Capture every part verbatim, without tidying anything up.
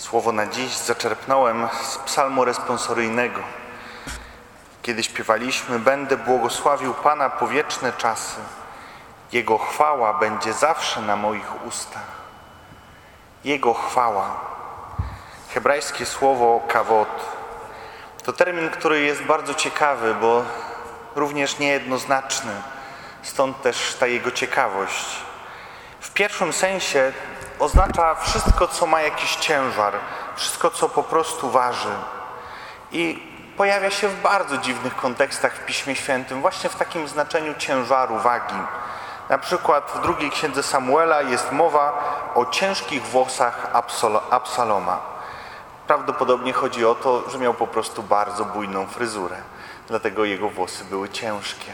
Słowo na dziś zaczerpnąłem z psalmu responsoryjnego, kiedy śpiewaliśmy: Będę błogosławił Pana po wieczne czasy. Jego chwała będzie zawsze na moich ustach. Jego chwała. Hebrajskie słowo kawod to termin, który jest bardzo ciekawy, bo również niejednoznaczny. Stąd też ta jego ciekawość. W pierwszym sensie oznacza wszystko, co ma jakiś ciężar, wszystko, co po prostu waży. I pojawia się w bardzo dziwnych kontekstach w Piśmie Świętym, właśnie w takim znaczeniu ciężaru, wagi. Na przykład w drugiej księdze Samuela jest mowa o ciężkich włosach Absaloma. Prawdopodobnie chodzi o to, że miał po prostu bardzo bujną fryzurę, dlatego jego włosy były ciężkie.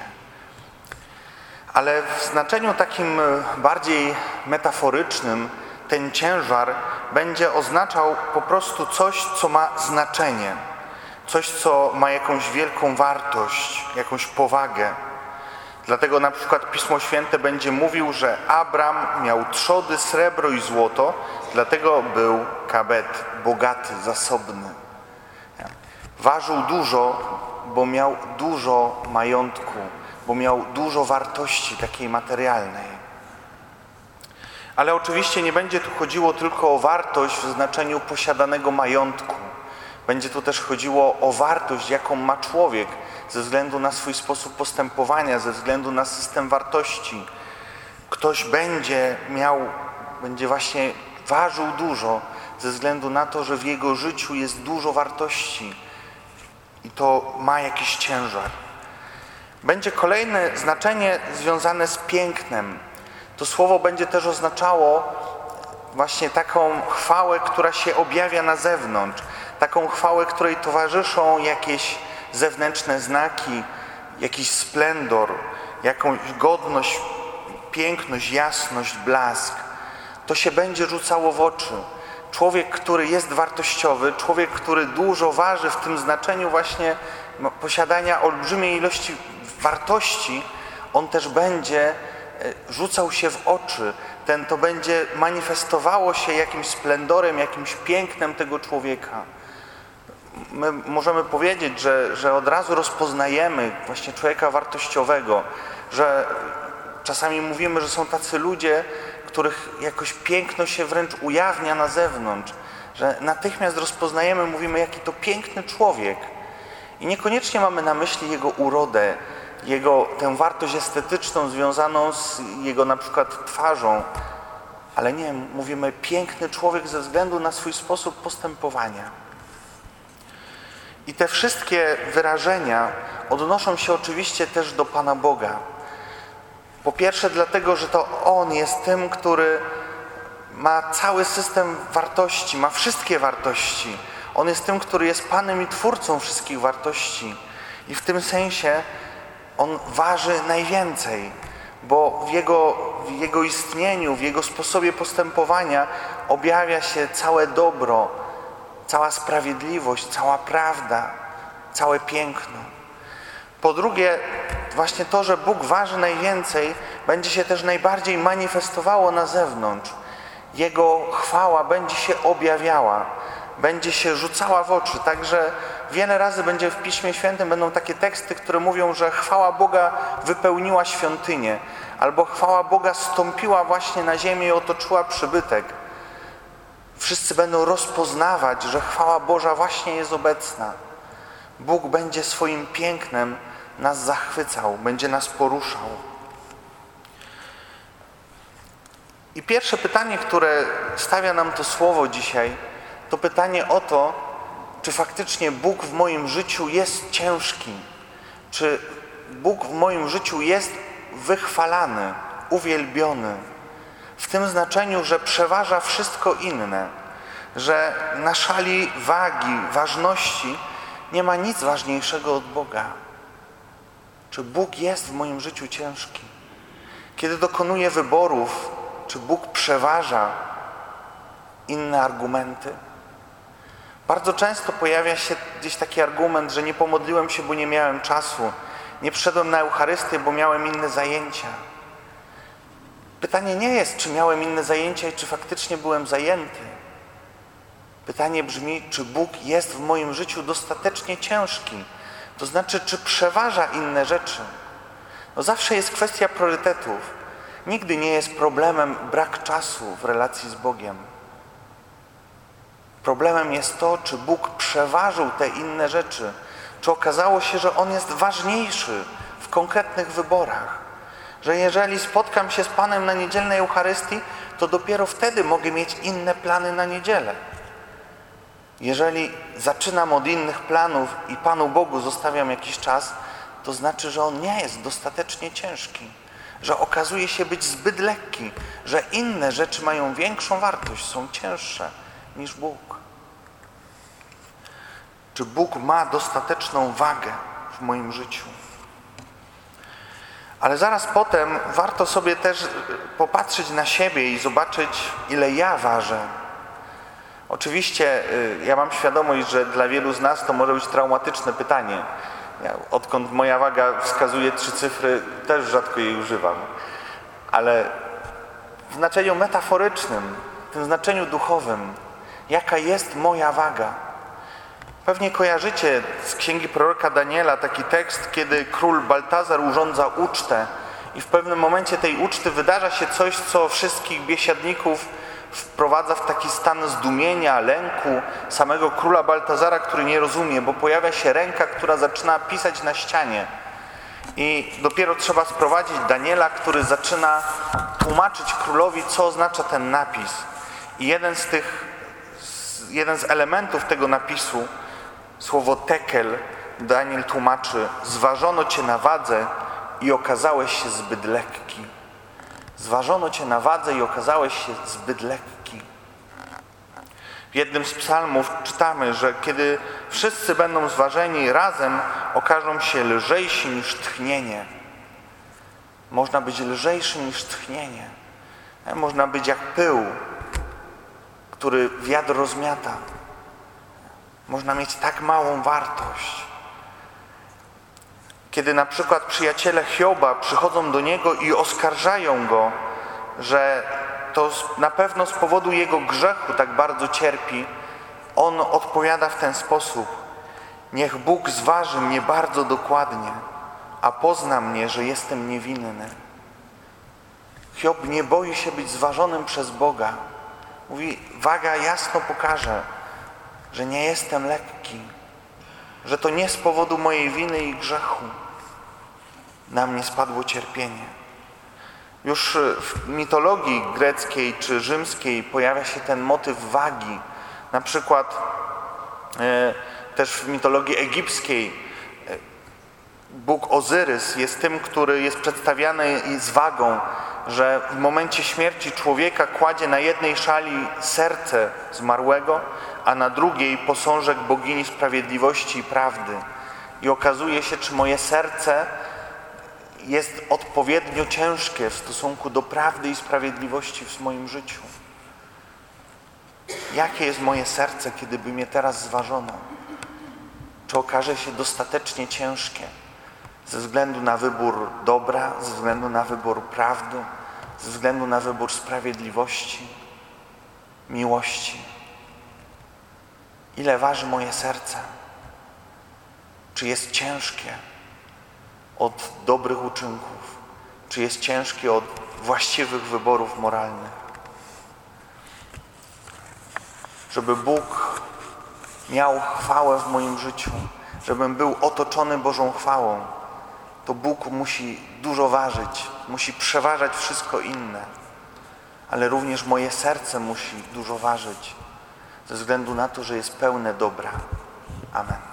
Ale w znaczeniu takim bardziej metaforycznym ten ciężar będzie oznaczał po prostu coś, co ma znaczenie, coś, co ma jakąś wielką wartość, jakąś powagę. Dlatego na przykład Pismo Święte będzie mówił, że Abram miał trzody, srebro i złoto, dlatego był kabet, bogaty, zasobny. Ważył dużo, bo miał dużo majątku, bo miał dużo wartości takiej materialnej. Ale oczywiście nie będzie tu chodziło tylko o wartość w znaczeniu posiadanego majątku. Będzie tu też chodziło o wartość, jaką ma człowiek ze względu na swój sposób postępowania, ze względu na system wartości. Ktoś będzie miał, będzie właśnie ważył dużo ze względu na to, że w jego życiu jest dużo wartości i to ma jakiś ciężar. Będzie kolejne znaczenie związane z pięknem. To słowo będzie też oznaczało właśnie taką chwałę, która się objawia na zewnątrz. Taką chwałę, której towarzyszą jakieś zewnętrzne znaki, jakiś splendor, jakąś godność, piękność, jasność, blask. To się będzie rzucało w oczy. Człowiek, który jest wartościowy, człowiek, który dużo waży w tym znaczeniu właśnie posiadania olbrzymiej ilości wartości, on też będzie rzucał się w oczy. Ten, to będzie manifestowało się jakimś splendorem, jakimś pięknem tego człowieka. My możemy powiedzieć, że, że od razu rozpoznajemy właśnie człowieka wartościowego, że czasami mówimy, że są tacy ludzie, których jakoś piękno się wręcz ujawnia na zewnątrz, że natychmiast rozpoznajemy, mówimy, jaki to piękny człowiek. I niekoniecznie mamy na myśli jego urodę, jego tę wartość estetyczną związaną z jego na przykład twarzą, ale nie, mówimy piękny człowiek ze względu na swój sposób postępowania. I te wszystkie wyrażenia odnoszą się oczywiście też do Pana Boga. Po pierwsze dlatego, że to On jest tym, który ma cały system wartości, ma wszystkie wartości. On jest tym, który jest Panem i Twórcą wszystkich wartości. I w tym sensie On waży najwięcej, bo w Jego, w Jego istnieniu, w Jego sposobie postępowania objawia się całe dobro, cała sprawiedliwość, cała prawda, całe piękno. Po drugie, właśnie to, że Bóg waży najwięcej, będzie się też najbardziej manifestowało na zewnątrz. Jego chwała będzie się objawiała, będzie się rzucała w oczy. Także wiele razy będzie w Piśmie Świętym, będą takie teksty, które mówią, że chwała Boga wypełniła świątynię, albo chwała Boga stąpiła właśnie na ziemię i otoczyła przybytek. Wszyscy będą rozpoznawać, że chwała Boża właśnie jest obecna. Bóg będzie swoim pięknem nas zachwycał, będzie nas poruszał. I pierwsze pytanie, które stawia nam to słowo dzisiaj, to pytanie o to, czy faktycznie Bóg w moim życiu jest ciężki, czy Bóg w moim życiu jest wychwalany, uwielbiony, w tym znaczeniu, że przeważa wszystko inne, że na szali wagi, ważności nie ma nic ważniejszego od Boga. Czy Bóg jest w moim życiu ciężki? Kiedy dokonuję wyborów, czy Bóg przeważa inne argumenty? Bardzo często pojawia się gdzieś taki argument, że nie pomodliłem się, bo nie miałem czasu, nie przyszedłem na Eucharystię, bo miałem inne zajęcia. Pytanie nie jest, czy miałem inne zajęcia i czy faktycznie byłem zajęty. Pytanie brzmi, czy Bóg jest w moim życiu dostatecznie ciężki? To znaczy, czy przeważa inne rzeczy? No zawsze jest kwestia priorytetów. Nigdy nie jest problemem brak czasu w relacji z Bogiem. Problemem jest to, czy Bóg przeważył te inne rzeczy. Czy okazało się, że On jest ważniejszy w konkretnych wyborach. Że jeżeli spotkam się z Panem na niedzielnej Eucharystii, to dopiero wtedy mogę mieć inne plany na niedzielę. Jeżeli zaczynam od innych planów i Panu Bogu zostawiam jakiś czas, to znaczy, że On nie jest dostatecznie ciężki, że okazuje się być zbyt lekki, że inne rzeczy mają większą wartość, są cięższe niż Bóg. Czy Bóg ma dostateczną wagę w moim życiu? Ale zaraz potem warto sobie też popatrzeć na siebie i zobaczyć, ile ja ważę. Oczywiście ja mam świadomość, że dla wielu z nas to może być traumatyczne pytanie. Ja, odkąd moja waga wskazuje trzy cyfry, też rzadko jej używam. Ale w znaczeniu metaforycznym, w tym znaczeniu duchowym, jaka jest moja waga? Pewnie kojarzycie z księgi proroka Daniela taki tekst, kiedy król Baltazar urządza ucztę i w pewnym momencie tej uczty wydarza się coś, co wszystkich biesiadników wprowadza w taki stan zdumienia, lęku samego króla Baltazara, który nie rozumie, bo pojawia się ręka, która zaczyna pisać na ścianie. I dopiero trzeba sprowadzić Daniela, który zaczyna tłumaczyć królowi, co oznacza ten napis. I jeden z tych, jeden z elementów tego napisu, słowo tekel, Daniel tłumaczy: zważono cię na wadze i okazałeś się zbyt lekki. Zważono cię na wadze i okazałeś się zbyt lekki. W jednym z psalmów czytamy, że kiedy wszyscy będą zważeni razem, okażą się lżejsi niż tchnienie. Można być lżejszy niż tchnienie. Można być jak pył, który wiatr rozmiata. Można mieć tak małą wartość. Kiedy na przykład przyjaciele Hioba przychodzą do niego i oskarżają go, że to na pewno z powodu jego grzechu tak bardzo cierpi, on odpowiada w ten sposób: niech Bóg zważy mnie bardzo dokładnie, a pozna mnie, że jestem niewinny. Hiob nie boi się być zważonym przez Boga. Mówi, waga jasno pokaże, że nie jestem lekki, że to nie z powodu mojej winy i grzechu na mnie spadło cierpienie. Już w mitologii greckiej czy rzymskiej pojawia się ten motyw wagi. Na przykład e, też w mitologii egipskiej e, Bóg Ozyrys jest tym, który jest przedstawiany z wagą, że w momencie śmierci człowieka kładzie na jednej szali serce zmarłego, a na drugiej posążek bogini sprawiedliwości i prawdy. I okazuje się, czy moje serce jest odpowiednio ciężkie w stosunku do prawdy i sprawiedliwości w moim życiu. Jakie jest moje serce, kiedy by mnie teraz zważono? Czy okaże się dostatecznie ciężkie ze względu na wybór dobra, ze względu na wybór prawdy, ze względu na wybór sprawiedliwości, miłości? Ile waży moje serce? Czy jest ciężkie od dobrych uczynków? Czy jest ciężkie od właściwych wyborów moralnych? Żeby Bóg miał chwałę w moim życiu, żebym był otoczony Bożą chwałą, to Bóg musi dużo ważyć, musi przeważać wszystko inne, ale również moje serce musi dużo ważyć, ze względu na to, że jest pełne dobra. Amen.